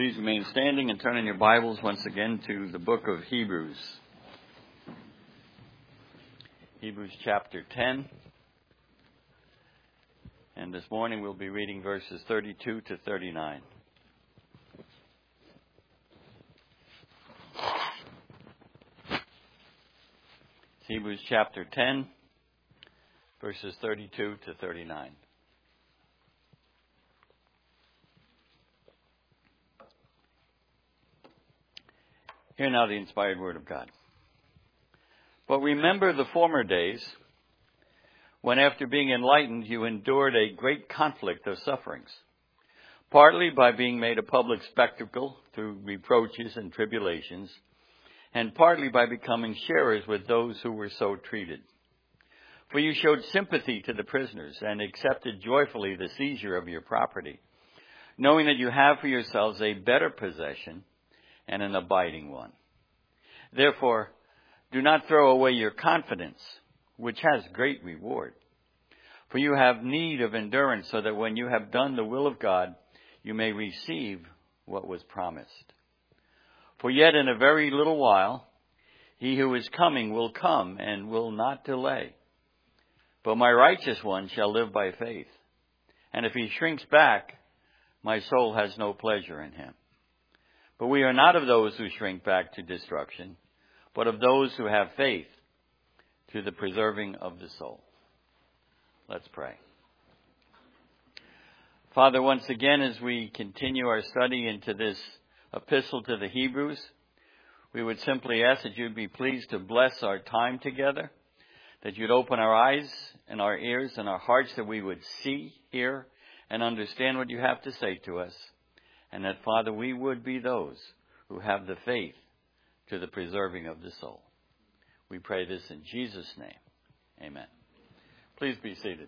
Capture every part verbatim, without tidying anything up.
Please remain standing and turn in your Bibles once again to the book of Hebrews. Hebrews chapter ten. And this morning we'll be reading verses thirty-two to thirty-nine. Hebrews chapter ten, verses thirty-two to thirty-nine. Hear now the inspired word of God. But remember the former days, when after being enlightened you endured a great conflict of sufferings, partly by being made a public spectacle through reproaches and tribulations, and partly by becoming sharers with those who were so treated. For you showed sympathy to the prisoners and accepted joyfully the seizure of your property, knowing that you have for yourselves a better possession and an abiding one. Therefore, do not throw away your confidence, which has great reward. For you have need of endurance, so that when you have done the will of God, you may receive what was promised. For yet in a very little while, he who is coming will come and will not delay. But my righteous one shall live by faith. And if he shrinks back, my soul has no pleasure in him. But we are not of those who shrink back to destruction, but of those who have faith to the preserving of the soul. Let's pray. Father, once again, as we continue our study into this epistle to the Hebrews, we would simply ask that you'd be pleased to bless our time together, that you'd open our eyes and our ears and our hearts, that we would see, hear, and understand what you have to say to us. And that, Father, we would be those who have the faith to the preserving of the soul. We pray this in Jesus' name. Amen. Please be seated.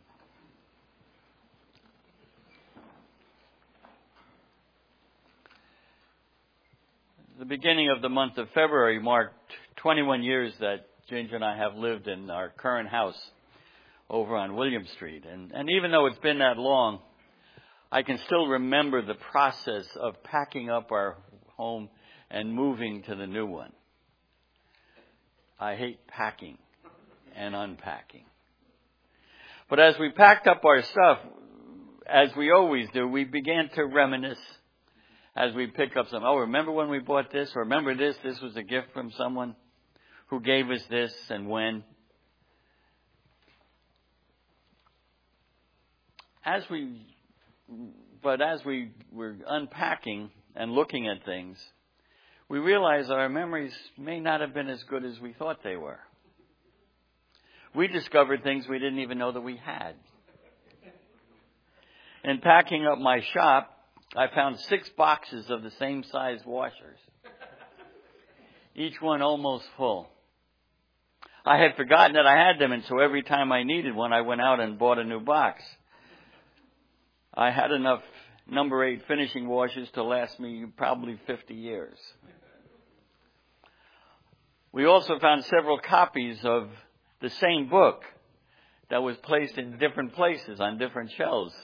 The beginning of the month of February marked twenty-one years that Ginger and I have lived in our current house over on William Street. And, and even though it's been that long, I can still remember the process of packing up our home and moving to the new one. I hate packing and unpacking. But as we packed up our stuff, as we always do, we began to reminisce as we pick up some. Oh, remember when we bought this? Or remember this? This was a gift from someone who gave us this and when. As we... But as we were unpacking and looking at things, we realized our memories may not have been as good as we thought they were. We discovered things we didn't even know that we had. In packing up my shop, I found six boxes of the same size washers, each one almost full. I had forgotten that I had them, and so every time I needed one, I went out and bought a new box. I had enough number eight finishing washers to last me probably fifty years. We also found several copies of the same book that was placed in different places on different shelves.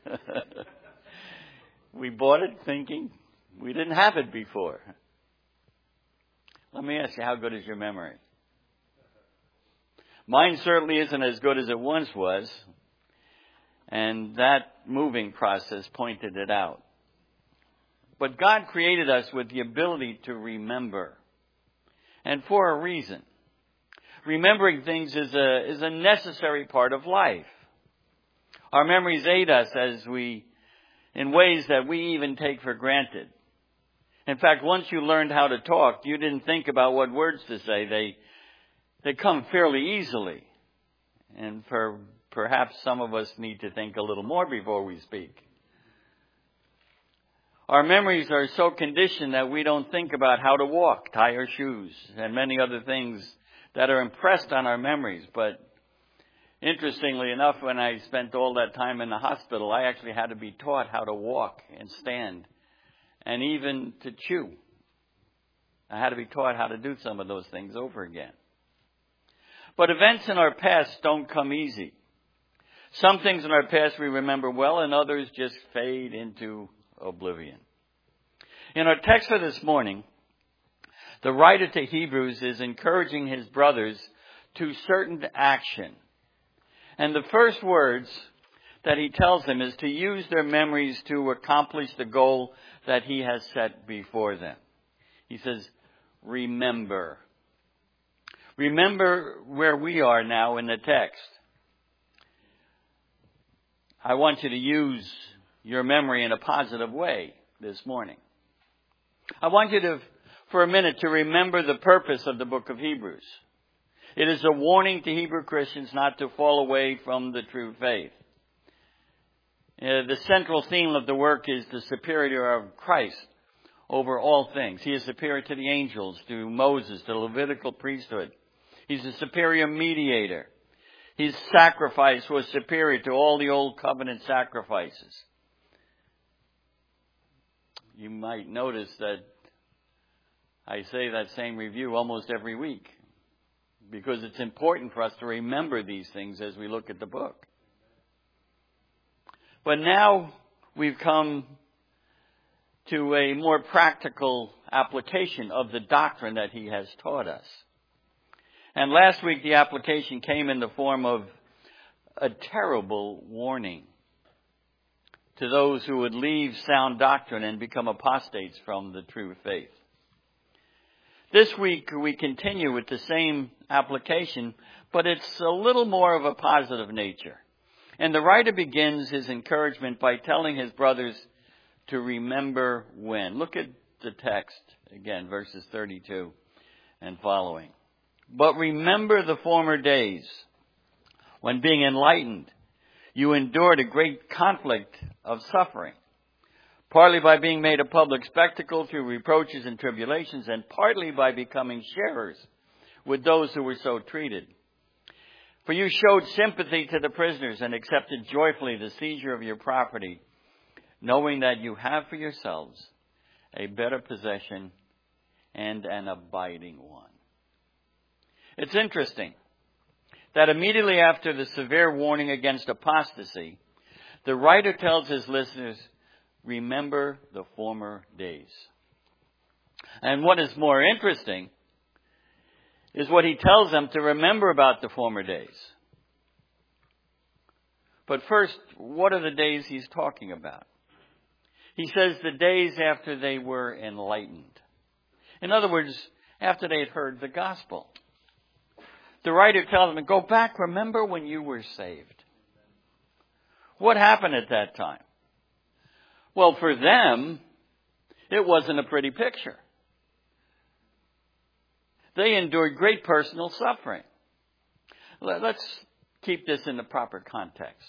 We bought it thinking we didn't have it before. Let me ask you, how good is your memory? Mine certainly isn't as good as it once was. And that moving process pointed it out. But God created us with the ability to remember. And for a reason. Remembering things is a, is a necessary part of life. Our memories aid us as we, in ways that we even take for granted. In fact, once you learned how to talk, you didn't think about what words to say. They, they come fairly easily. And for Perhaps some of us need to think a little more before we speak. Our memories are so conditioned that we don't think about how to walk, tie our shoes, and many other things that are impressed on our memories. But interestingly enough, when I spent all that time in the hospital, I actually had to be taught how to walk and stand and even to chew. I had to be taught how to do some of those things over again. But events in our past don't come easy. Some things in our past we remember well, and others just fade into oblivion. In our text for this morning, the writer to Hebrews is encouraging his brothers to certain action. And the first words that he tells them is to use their memories to accomplish the goal that he has set before them. He says, remember. Remember where we are now in the text. I want you to use your memory in a positive way this morning. I want you to, for a minute, to remember the purpose of the book of Hebrews. It is a warning to Hebrew Christians not to fall away from the true faith. Uh, the central theme of the work is the superiority of Christ over all things. He is superior to the angels, to Moses, to the Levitical priesthood. He's a superior mediator. His sacrifice was superior to all the old covenant sacrifices. You might notice that I say that same review almost every week because it's important for us to remember these things as we look at the book. But now we've come to a more practical application of the doctrine that he has taught us. And last week the application came in the form of a terrible warning to those who would leave sound doctrine and become apostates from the true faith. This week we continue with the same application, but it's a little more of a positive nature. And the writer begins his encouragement by telling his brothers to remember when. Look at the text again, verses thirty-two and following. But remember the former days when being enlightened, you endured a great conflict of suffering, partly by being made a public spectacle through reproaches and tribulations, and partly by becoming sharers with those who were so treated. For you showed sympathy to the prisoners and accepted joyfully the seizure of your property, knowing that you have for yourselves a better possession and an abiding one. It's interesting that immediately after the severe warning against apostasy, the writer tells his listeners, remember the former days. And what is more interesting is what he tells them to remember about the former days. But first, what are the days he's talking about? He says the days after they were enlightened. In other words, after they had heard the gospel. The writer tells them, go back, remember when you were saved. What happened at that time? Well, for them, it wasn't a pretty picture. They endured great personal suffering. Let's keep this in the proper context.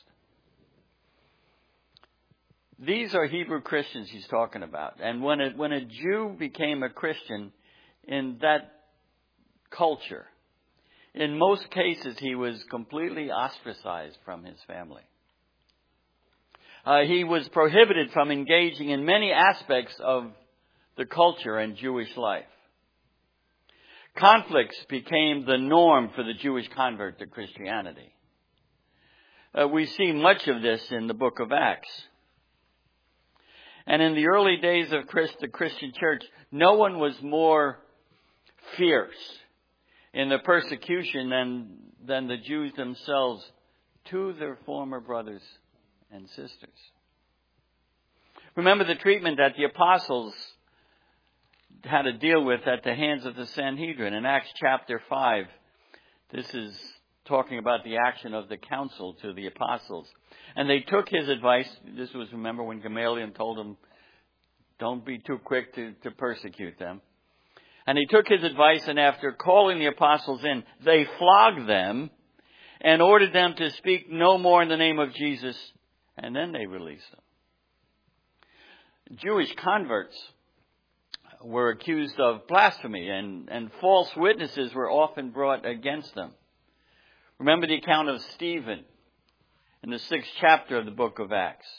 These are Hebrew Christians he's talking about. And when a, when a Jew became a Christian in that culture, in most cases, he was completely ostracized from his family. Uh, he was prohibited from engaging in many aspects of the culture and Jewish life. Conflicts became the norm for the Jewish convert to Christianity. Uh, we see much of this in the book of Acts. And in the early days of Christ, the Christian church, no one was more fierce in the persecution than, than the Jews themselves to their former brothers and sisters. Remember the treatment that the apostles had to deal with at the hands of the Sanhedrin. In Acts chapter five, this is talking about the action of the council to the apostles. And they took his advice. This was, remember, when Gamaliel told them, don't be too quick to, to persecute them. And he took his advice, and after calling the apostles in, they flogged them and ordered them to speak no more in the name of Jesus, and then they released them. Jewish converts were accused of blasphemy, and, and false witnesses were often brought against them. Remember the account of Stephen in the sixth chapter of the book of Acts.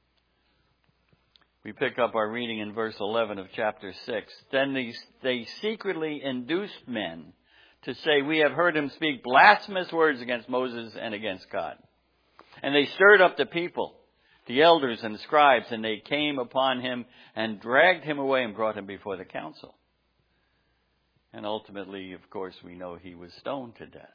We pick up our reading in verse eleven of chapter six. Then they, they secretly induced men to say, we have heard him speak blasphemous words against Moses and against God. And they stirred up the people the elders and the scribes, and they came upon him and dragged him away and brought him before the council. And ultimately, of course, we know he was stoned to death.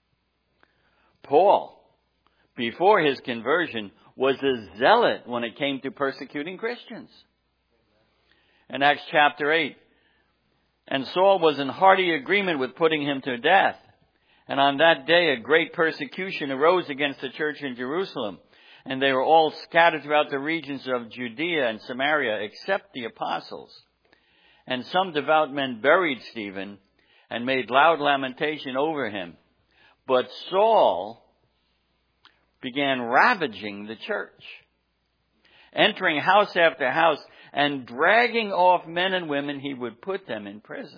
Paul, before his conversion, was a zealot when it came to persecuting Christians. In Acts chapter eight, and Saul was in hearty agreement with putting him to death. And on that day a great persecution arose against the church in Jerusalem. And they were all scattered throughout the regions of Judea and Samaria, except the apostles. And some devout men buried Stephen and made loud lamentation over him. But Saul began ravaging the church, entering house after house, and dragging off men and women, he would put them in prison.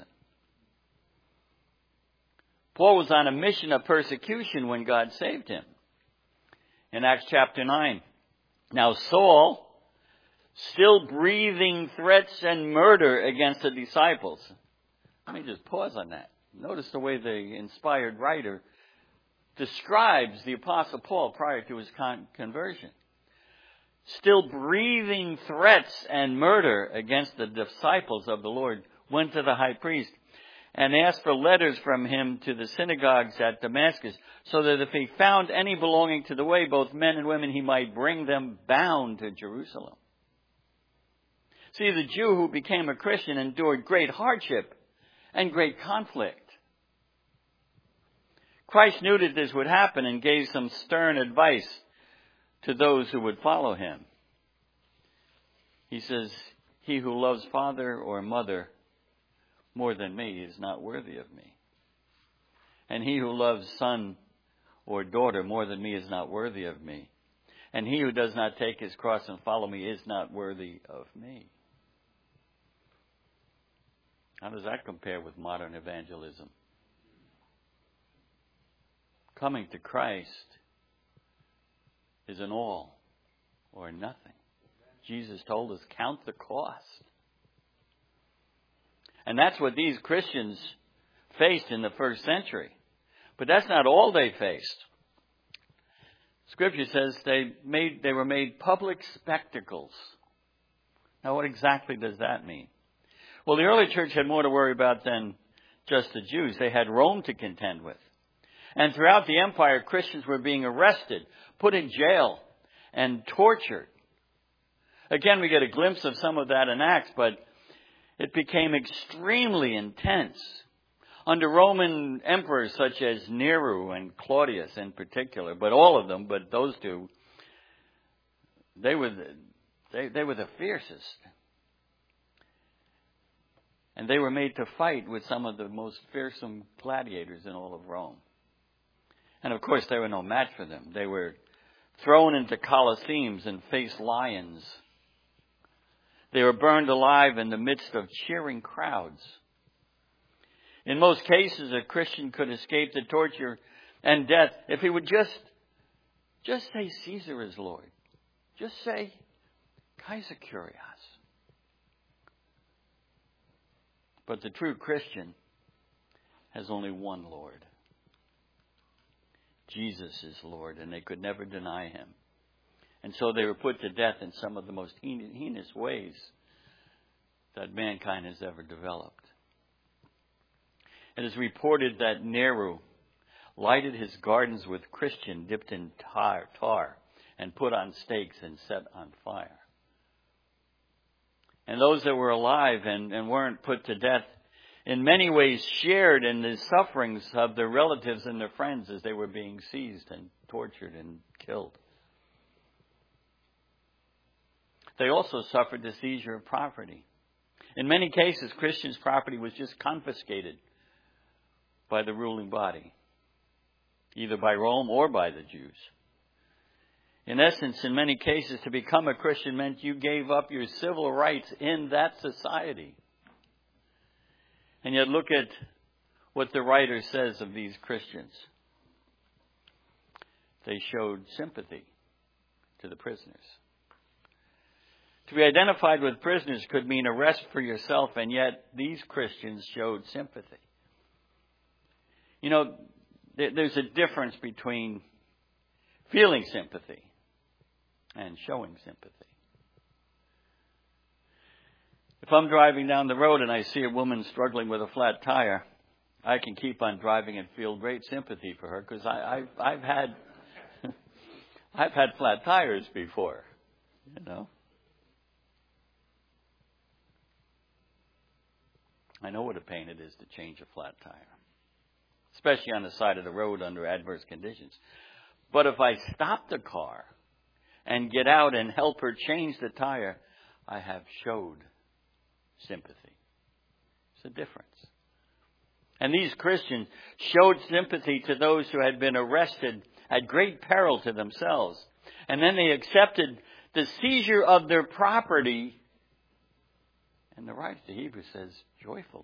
Paul was on a mission of persecution when God saved him. In Acts chapter nine, now Saul, still breathing threats and murder against the disciples. Let me just pause on that. Notice the way the inspired writer describes the Apostle Paul prior to his con- conversion. Still breathing threats and murder against the disciples of the Lord, went to the high priest and asked for letters from him to the synagogues at Damascus, so that if he found any belonging to the way, both men and women, he might bring them bound to Jerusalem. See, the Jew who became a Christian endured great hardship and great conflict. Christ knew that this would happen and gave some stern advice to those who would follow him. He says, he who loves father or mother more than me is not worthy of me. And he who loves son or daughter more than me is not worthy of me. And he who does not take his cross and follow me is not worthy of me. How does that compare with modern evangelism? Coming to Christ is an all or nothing. Jesus told us, count the cost. And that's what these Christians faced in the first century. But that's not all they faced. Scripture says they made they were made public spectacles. Now, what exactly does that mean? Well, the early church had more to worry about than just the Jews. They had Rome to contend with. And throughout the empire, Christians were being arrested, put in jail, and tortured. Again, we get a glimpse of some of that in Acts, but it became extremely intense. Under Roman emperors such as Nero and Claudius in particular, but all of them, but those two, they were the, they, they were the fiercest. And they were made to fight with some of the most fearsome gladiators in all of Rome. And of course, they were no match for them. They were thrown into colosseums and faced lions. They were burned alive in the midst of cheering crowds. In most cases, a Christian could escape the torture and death if he would just, just say Caesar is Lord. Just say Kaiser Kyrios. But the true Christian has only one Lord. Jesus is Lord, and they could never deny him. And so they were put to death in some of the most heinous ways that mankind has ever developed. It is reported that Nero lighted his gardens with Christian dipped in tar, tar and put on stakes and set on fire. And those that were alive and, and weren't put to death in many ways shared in the sufferings of their relatives and their friends as they were being seized and tortured and killed. They also suffered the seizure of property. In many cases, Christians' property was just confiscated by the ruling body, either by Rome or by the Jews. In essence, in many cases, to become a Christian meant you gave up your civil rights in that society. And yet look at what the writer says of these Christians. They showed sympathy to the prisoners. To be identified with prisoners could mean arrest for yourself, and yet these Christians showed sympathy. You know, there's a difference between feeling sympathy and showing sympathy. If I'm driving down the road and I see a woman struggling with a flat tire, I can keep on driving and feel great sympathy for her because I, I've, I've had I've had flat tires before, you know. I know what a pain it is to change a flat tire, especially on the side of the road under adverse conditions. But if I stop the car and get out and help her change the tire, I have showed sympathy. It's a difference. And these Christians showed sympathy to those who had been arrested at great peril to themselves. And then they accepted the seizure of their property. And the writer to Hebrews says, joyfully.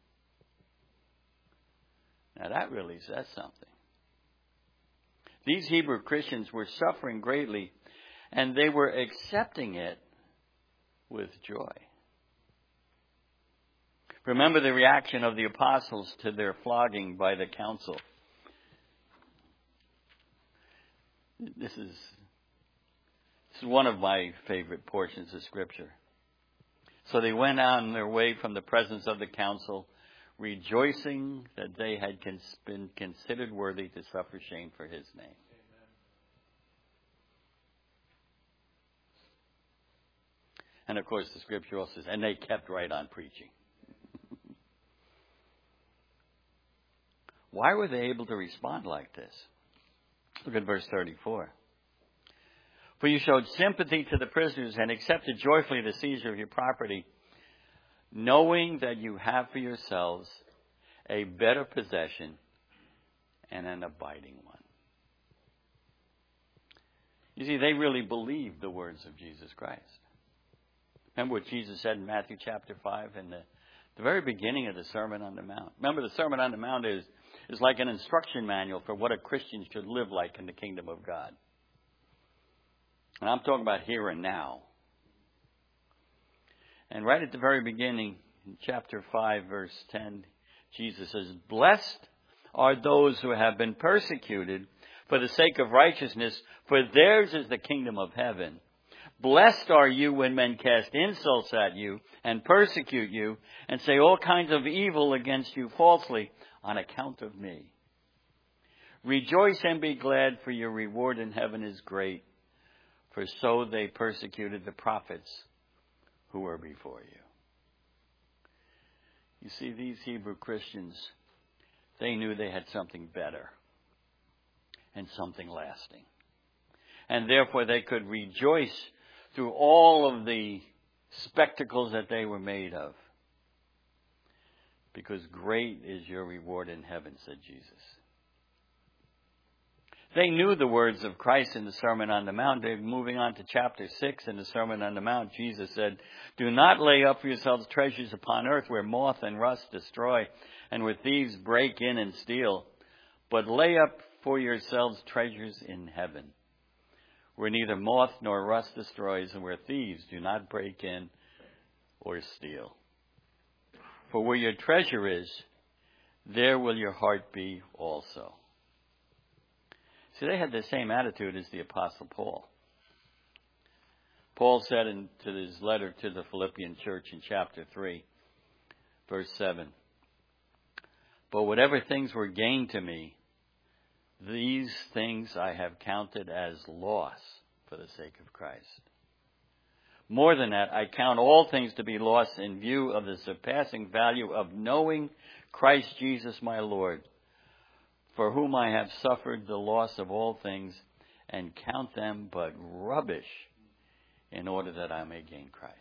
Now that really says something. These Hebrew Christians were suffering greatly, and they were accepting it with joy. Remember the reaction of the apostles to their flogging by the council. This is, this is one of my favorite portions of Scripture. So they went on their way from the presence of the council, rejoicing that they had been considered worthy to suffer shame for his name. Amen. And of course the Scripture also says, and they kept right on preaching. Why were they able to respond like this? Look at verse thirty-four. For you showed sympathy to the prisoners and accepted joyfully the seizure of your property, knowing that you have for yourselves a better possession and an abiding one. You see, they really believed the words of Jesus Christ. Remember what Jesus said in Matthew chapter five in the, the very beginning of the Sermon on the Mount. Remember, the Sermon on the Mount is, is like an instruction manual for what a Christian should live like in the kingdom of God. And I'm talking about here and now. And right at the very beginning, in chapter five, verse ten, Jesus says, blessed are those who have been persecuted for the sake of righteousness, for theirs is the kingdom of heaven. Blessed are you when men cast insults at you and persecute you and say all kinds of evil against you falsely on account of me. Rejoice and be glad, for your reward in heaven is great. For so they persecuted the prophets who were before you. You see, these Hebrew Christians, they knew they had something better and something lasting. And therefore they could rejoice through all of the spectacles that they were made of. Because great is your reward in heaven, said Jesus. They knew the words of Christ in the Sermon on the Mount. They're moving on to chapter six in the Sermon on the Mount. Jesus said, do not lay up for yourselves treasures upon earth where moth and rust destroy and where thieves break in and steal. But lay up for yourselves treasures in heaven where neither moth nor rust destroys and where thieves do not break in or steal. For where your treasure is, there will your heart be also. See, they had the same attitude as the Apostle Paul. Paul said in to his letter to the Philippian church in chapter three, verse seven, but whatever things were gained to me, these things I have counted as loss for the sake of Christ. More than that, I count all things to be loss in view of the surpassing value of knowing Christ Jesus my Lord, for whom I have suffered the loss of all things, and count them but rubbish, in order that I may gain Christ.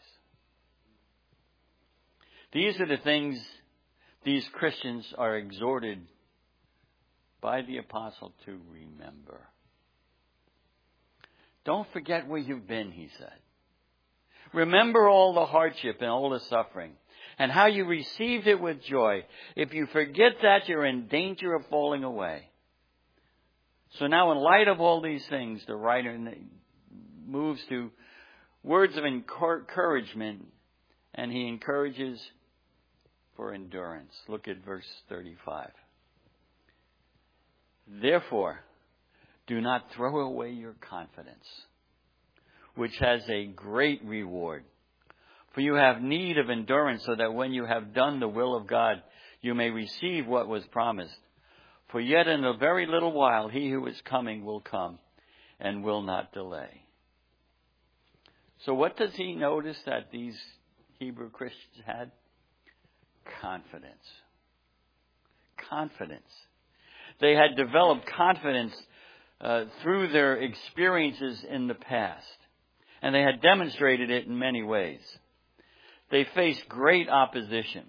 These are the things these Christians are exhorted by the apostle to remember. Don't forget where you've been, he said. Remember all the hardship and all the suffering, and how you received it with joy. If you forget that, you're in danger of falling away. So now, in light of all these things, the writer moves to words of encouragement, and he encourages for endurance. Look at verse thirty-five. Therefore, do not throw away your confidence, which has a great reward. For you have need of endurance, so that when you have done the will of God, you may receive what was promised. For yet in a very little while he who is coming will come and will not delay. So what does he notice that these Hebrew Christians had? Confidence. Confidence. They had developed confidence uh, through their experiences in the past. And they had demonstrated it in many ways. They faced great opposition,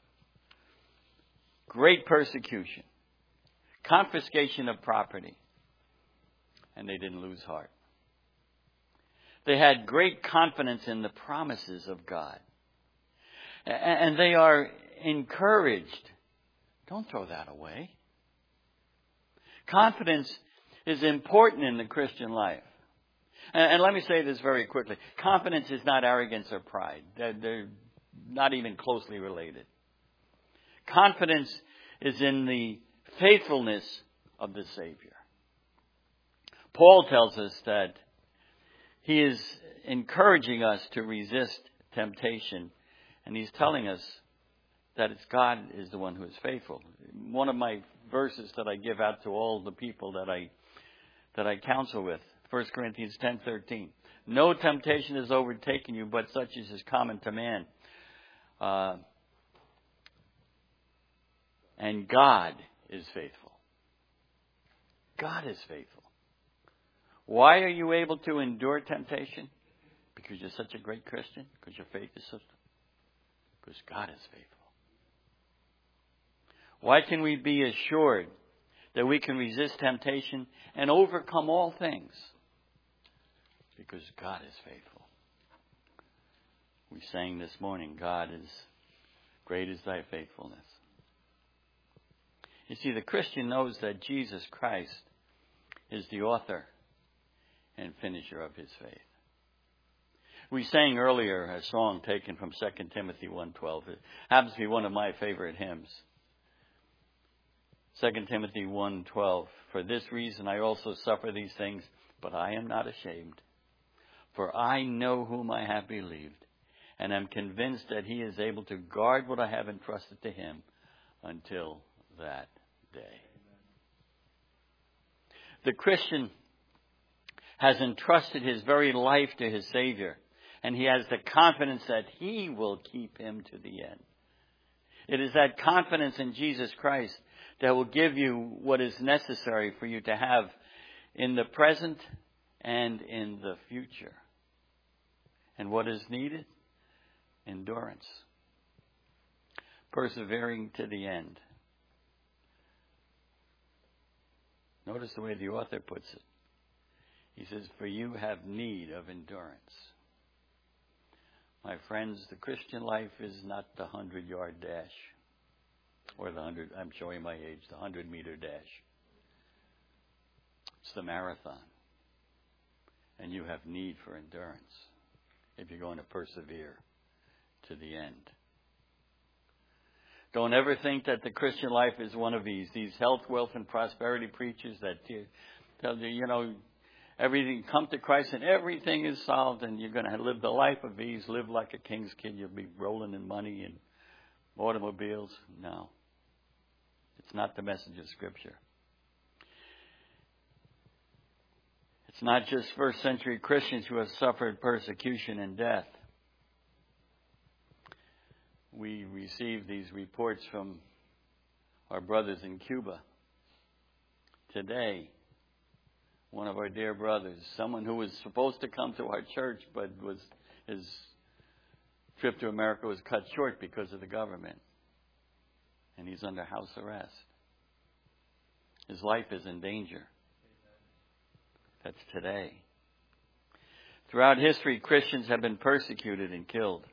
great persecution, confiscation of property, and they didn't lose heart. They had great confidence in the promises of God. And they are encouraged. Don't throw that away. Confidence is important in the Christian life. And let me say this very quickly. Confidence is not arrogance or pride. They're, they're not even closely related. Confidence is in the faithfulness of the Savior. Paul tells us that he is encouraging us to resist temptation. And he's telling us that it's God is the one who is faithful. One of my verses that I give out to all the people that I that I counsel with, First Corinthians ten thirteen. No temptation has overtaken you, but such as is common to man. Uh, and God is faithful. God is faithful. Why are you able to endure temptation? Because you're such a great Christian? Because your faith is so... Because God is faithful. Why can we be assured that we can resist temptation and overcome all things? Because God is faithful. We sang this morning, God is great is thy faithfulness. You see, the Christian knows that Jesus Christ is the author and finisher of his faith. We sang earlier a song taken from Second Timothy one twelve. It happens to be one of my favorite hymns. Second Timothy one twelve. For this reason I also suffer these things, but I am not ashamed. For I know whom I have believed, and am convinced that he is able to guard what I have entrusted to him until that day. The Christian has entrusted his very life to his Savior, and he has the confidence that he will keep him to the end. It is that confidence in Jesus Christ that will give you what is necessary for you to have in the present and in the future. And what is needed? Endurance. Persevering to the end. Notice the way the author puts it. He says, for you have need of endurance. My friends, the Christian life is not the hundred-yard dash. Or the hundred, I'm showing my age, the hundred-meter dash. It's the marathon. And you have need for endurance if you're going to persevere to the end. Don't ever think that the Christian life is one of these, these health, wealth, and prosperity preachers that tell you, you know, everything, come to Christ and everything is solved and you're going to live the life of ease, live like a king's kid, you'll be rolling in money and automobiles. No. It's not the message of Scripture. It's not just first century Christians who have suffered persecution and death. We receive these reports from our brothers in Cuba. Today, one of our dear brothers, someone who was supposed to come to our church, but was his trip to America was cut short because of the government. And he's under house arrest. His life is in danger. That's today. Throughout history, Christians have been persecuted and killed.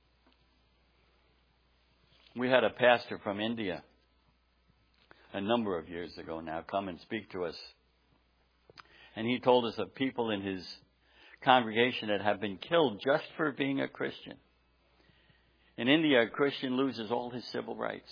We had a pastor from India a number of years ago now come and speak to us. And he told us of people in his congregation that have been killed just for being a Christian. In India, a Christian loses all his civil rights.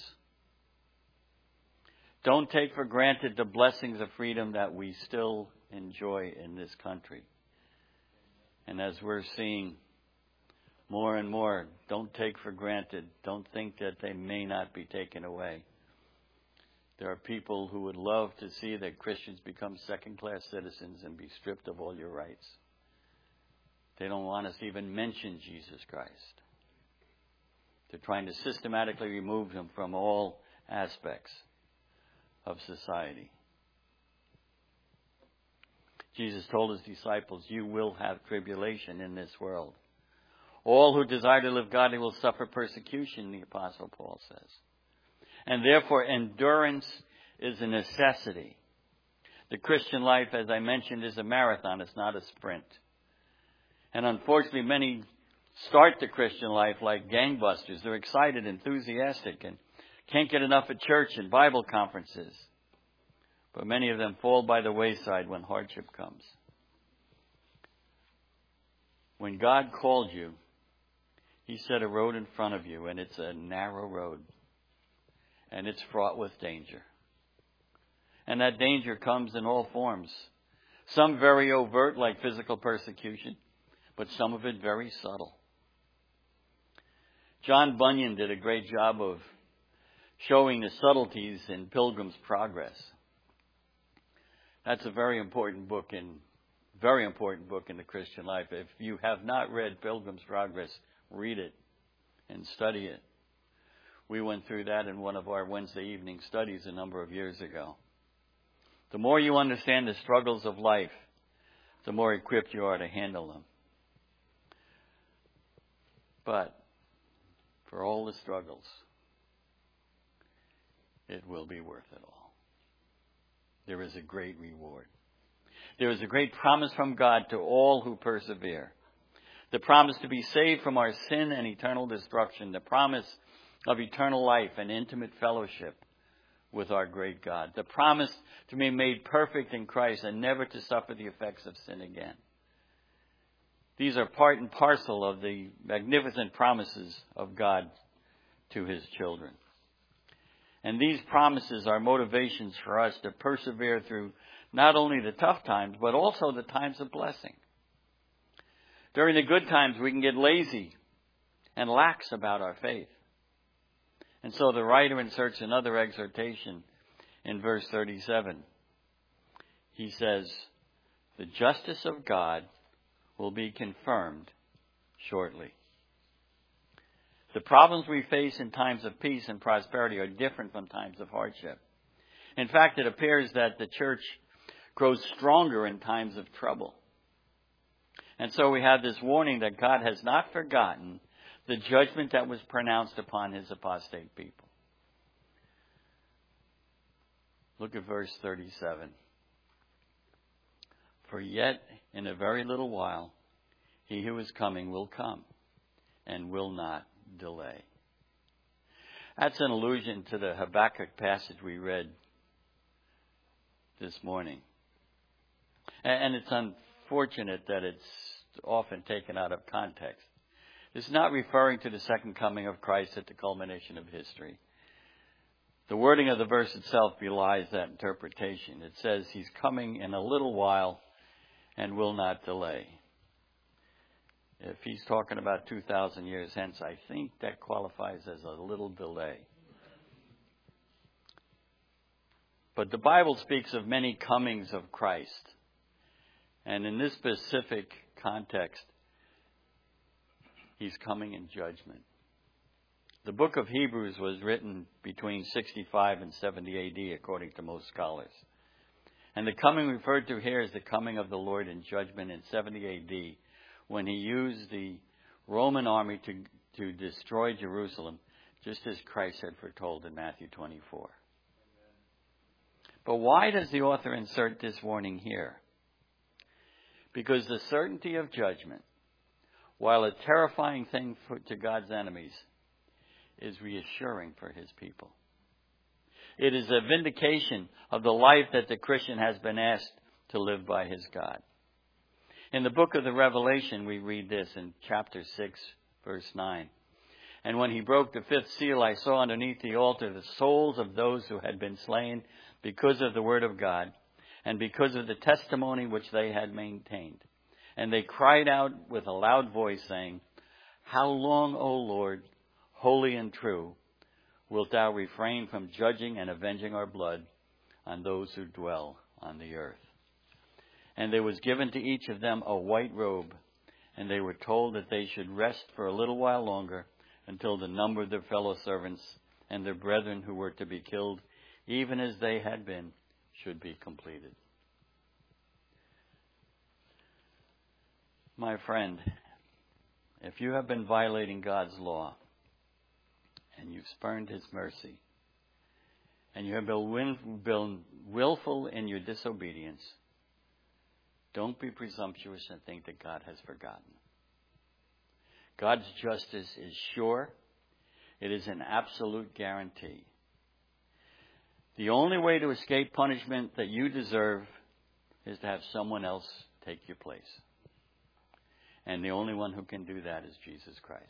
Don't take for granted the blessings of freedom that we still enjoy in this country. And as we're seeing more and more, don't take for granted, don't think that they may not be taken away. There are people who would love to see that Christians become second-class citizens and be stripped of all your rights. They don't want us to even mention Jesus Christ. They're trying to systematically remove him from all aspects of society. Jesus told his disciples, you will have tribulation in this world. All who desire to live godly will suffer persecution, the Apostle Paul says. And therefore, endurance is a necessity. The Christian life, as I mentioned, is a marathon. It's not a sprint. And unfortunately, many start the Christian life like gangbusters. They're excited, enthusiastic, and can't get enough at church and Bible conferences. But many of them fall by the wayside when hardship comes. When God called you, he set a road in front of you, and it's a narrow road. And it's fraught with danger. And that danger comes in all forms. Some very overt, like physical persecution, but some of it very subtle. John Bunyan did a great job of showing the subtleties in Pilgrim's Progress. That's a very important book in very important book in the Christian life. If you have not read Pilgrim's Progress, read it and study it. We went through that in one of our Wednesday evening studies a number of years ago. The more you understand the struggles of life, the more equipped you are to handle them. But for all the struggles, it will be worth it all. There is a great reward. There is a great promise from God to all who persevere. The promise to be saved from our sin and eternal destruction. The promise of eternal life and intimate fellowship with our great God. The promise to be made perfect in Christ and never to suffer the effects of sin again. These are part and parcel of the magnificent promises of God to his children. And these promises are motivations for us to persevere through not only the tough times, but also the times of blessing. During the good times, we can get lazy and lax about our faith. And so the writer inserts another exhortation in verse thirty-seven. He says, the justice of God will be confirmed shortly. The problems we face in times of peace and prosperity are different from times of hardship. In fact, it appears that the church grows stronger in times of trouble. And so we have this warning that God has not forgotten the judgment that was pronounced upon his apostate people. Look at verse thirty-seven. For yet in a very little while, he who is coming will come and will not delay. That's an allusion to the Habakkuk passage we read this morning. And it's unfortunate that it's often taken out of context. It's not referring to the second coming of Christ at the culmination of history. The wording of the verse itself belies that interpretation. It says he's coming in a little while and will not delay. If he's talking about two thousand years hence, I think that qualifies as a little delay. But the Bible speaks of many comings of Christ. And in this specific context, he's coming in judgment. The book of Hebrews was written between sixty-five and seventy A D, according to most scholars. And the coming referred to here is the coming of the Lord in judgment in seventy A D, when he used the Roman army to, to destroy Jerusalem, just as Christ had foretold in Matthew twenty-four. But why does the author insert this warning here? Because the certainty of judgment, while a terrifying thing for, to God's enemies, is reassuring for his people. It is a vindication of the life that the Christian has been asked to live by his God. In the book of the Revelation, we read this in chapter six, verse nine. And when he broke the fifth seal, I saw underneath the altar the souls of those who had been slain because of the word of God and because of the testimony which they had maintained. And they cried out with a loud voice, saying, How long, O Lord, holy and true, wilt thou refrain from judging and avenging our blood on those who dwell on the earth? And there was given to each of them a white robe, and they were told that they should rest for a little while longer until the number of their fellow servants and their brethren who were to be killed, even as they had been, should be completed. My friend, if you have been violating God's law, and you've spurned His mercy, and you have been willful in your disobedience, don't be presumptuous and think that God has forgotten. God's justice is sure. It is an absolute guarantee. The only way to escape punishment that you deserve is to have someone else take your place. And the only one who can do that is Jesus Christ.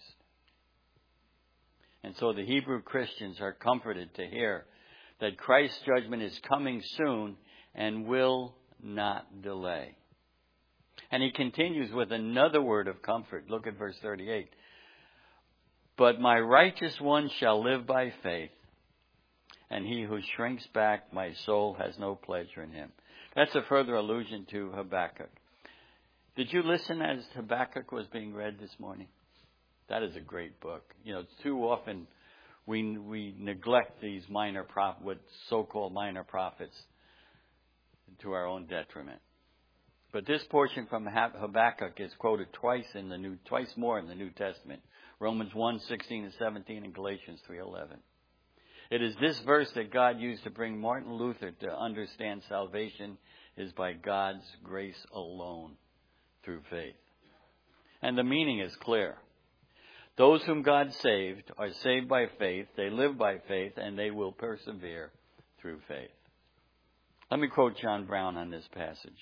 And so the Hebrew Christians are comforted to hear that Christ's judgment is coming soon and will not delay. And he continues with another word of comfort. Look at verse thirty-eight. But my righteous one shall live by faith, and he who shrinks back, my soul has no pleasure in him. That's a further allusion to Habakkuk. Did you listen as Habakkuk was being read this morning? That is a great book. You know, too often we we neglect these minor prophet, what so-called minor prophets, to our own detriment. But this portion from Habakkuk is quoted twice in the New, twice more in the New Testament: Romans one sixteen and seventeen, and Galatians three eleven. It is this verse that God used to bring Martin Luther to understand salvation is by God's grace alone, through faith. And the meaning is clear. Those whom God saved are saved by faith, they live by faith, and they will persevere through faith. Let me quote John Brown on this passage.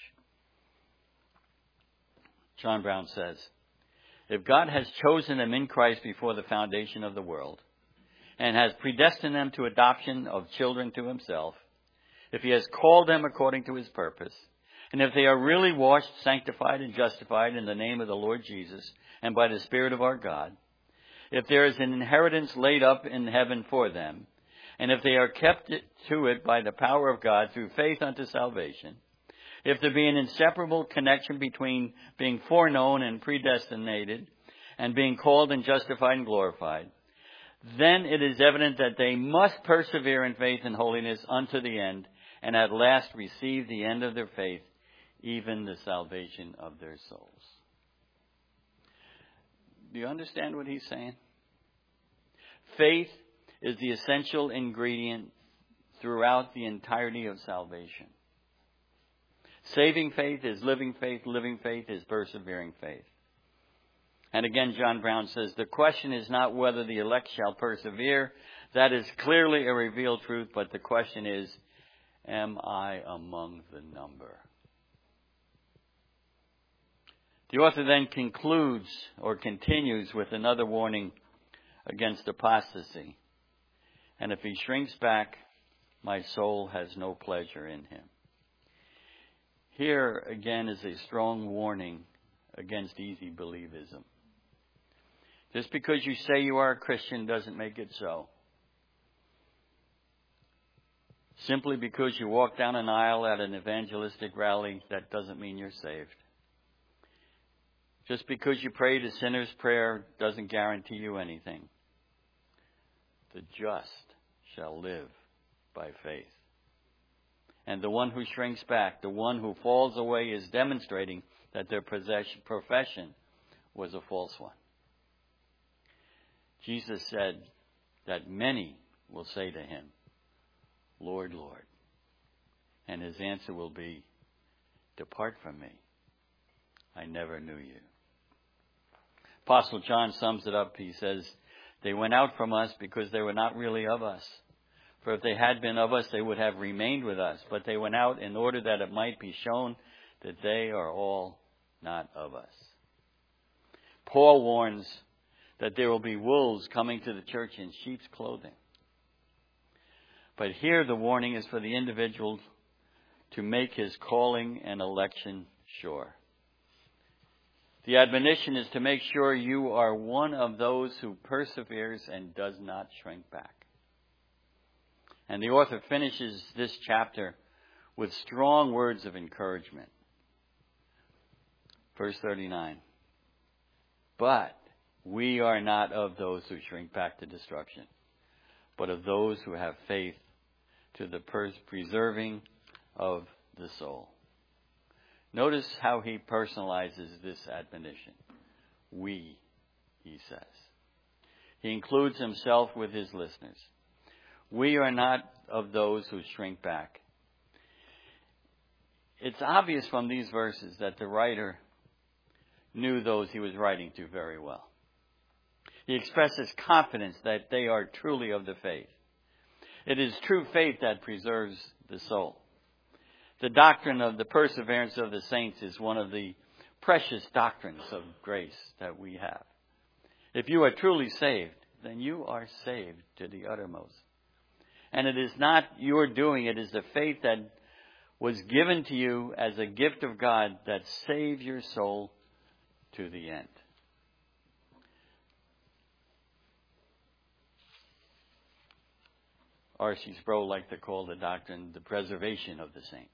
John Brown says, If God has chosen them in Christ before the foundation of the world, and has predestined them to adoption of children to himself, if he has called them according to his purpose, and if they are really washed, sanctified, and justified in the name of the Lord Jesus and by the Spirit of our God, if there is an inheritance laid up in heaven for them, and if they are kept to it by the power of God through faith unto salvation, if there be an inseparable connection between being foreknown and predestinated and being called and justified and glorified, then it is evident that they must persevere in faith and holiness unto the end, and at last receive the end of their faith, even the salvation of their souls. Do you understand what he's saying? Faith is the essential ingredient throughout the entirety of salvation. Saving faith is living faith. Living faith is persevering faith. And again, John Brown says, the question is not whether the elect shall persevere. That is clearly a revealed truth. But the question is, am I among the number? The author then concludes or continues with another warning against apostasy. And if he shrinks back, my soul has no pleasure in him. Here again is a strong warning against easy believism. Just because you say you are a Christian doesn't make it so. Simply because you walk down an aisle at an evangelistic rally, that doesn't mean you're saved. Just because you prayed a sinner's prayer doesn't guarantee you anything. The just shall live by faith. And the one who shrinks back, the one who falls away, is demonstrating that their possession, profession was a false one. Jesus said that many will say to him, Lord, Lord. And his answer will be, depart from me. I never knew you. Apostle John sums it up. He says, they went out from us because they were not really of us. For if they had been of us, they would have remained with us. But they went out in order that it might be shown that they are all not of us. Paul warns that there will be wolves coming to the church in sheep's clothing. But here the warning is for the individual to make his calling and election sure. The admonition is to make sure you are one of those who perseveres and does not shrink back. And the author finishes this chapter with strong words of encouragement. Verse thirty-nine. But we are not of those who shrink back to destruction, but of those who have faith to the preserving of the soul. Notice how he personalizes this admonition. We, he says. He includes himself with his listeners. We are not of those who shrink back. It's obvious from these verses that the writer knew those he was writing to very well. He expresses confidence that they are truly of the faith. It is true faith that preserves the soul. The doctrine of the perseverance of the saints is one of the precious doctrines of grace that we have. If you are truly saved, then you are saved to the uttermost. And it is not your doing, it is the faith that was given to you as a gift of God that saves your soul to the end. R C Sproul liked to call the doctrine the preservation of the saints.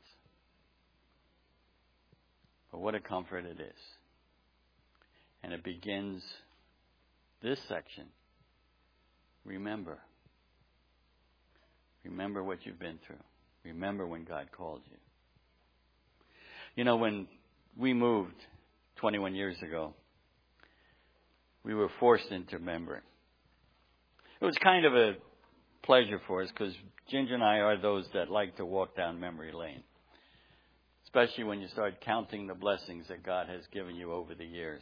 But what a comfort it is. And it begins this section. Remember. Remember what you've been through. Remember when God called you. You know, when we moved twenty-one years ago, we were forced into remembering. It was kind of a pleasure for us because Ginger and I are those that like to walk down memory lane. Especially when you start counting the blessings that God has given you over the years.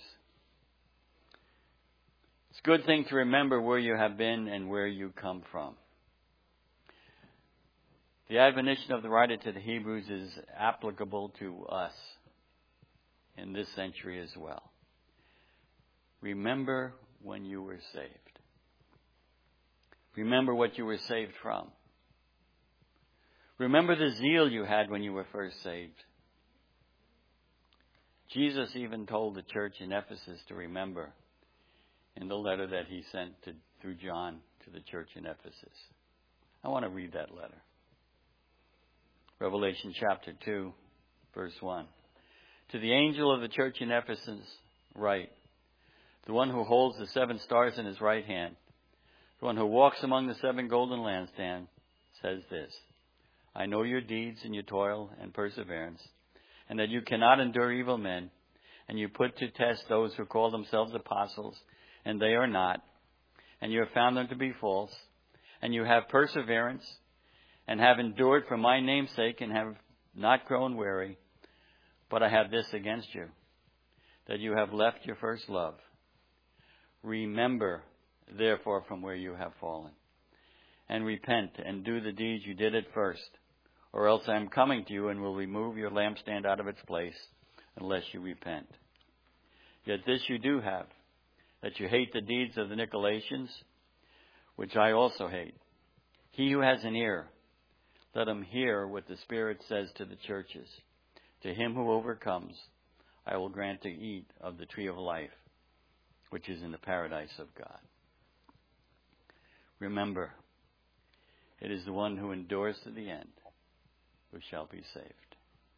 It's a good thing to remember where you have been and where you come from. The admonition of the writer to the Hebrews is applicable to us in this century as well. Remember when you were saved. Remember what you were saved from. Remember the zeal you had when you were first saved. Jesus even told the church in Ephesus to remember in the letter that he sent to, through John to the church in Ephesus. I want to read that letter. Revelation chapter two, verse one. To the angel of the church in Ephesus write, the one who holds the seven stars in his right hand, the one who walks among the seven golden lampstands, says this, I know your deeds and your toil and perseverance, and that you cannot endure evil men, and you put to test those who call themselves apostles, and they are not, and you have found them to be false, and you have perseverance, and have endured for my name's sake, and have not grown weary. But I have this against you, that you have left your first love. Remember, therefore, from where you have fallen, and repent, and do the deeds you did at first, or else I am coming to you and will remove your lampstand out of its place, unless you repent. Yet this you do have, that you hate the deeds of the Nicolaitans, which I also hate. He who has an ear, let him hear what the Spirit says to the churches. To him who overcomes, I will grant to eat of the tree of life, which is in the paradise of God. Remember, it is the one who endures to the end who shall be saved.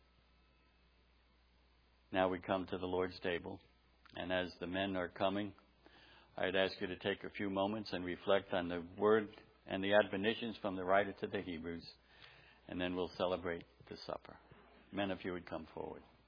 Now we come to the Lord's table, and as the men are coming, I'd ask you to take a few moments and reflect on the word and the admonitions from the writer to the Hebrews, and then we'll celebrate the supper. Men, if you would come forward.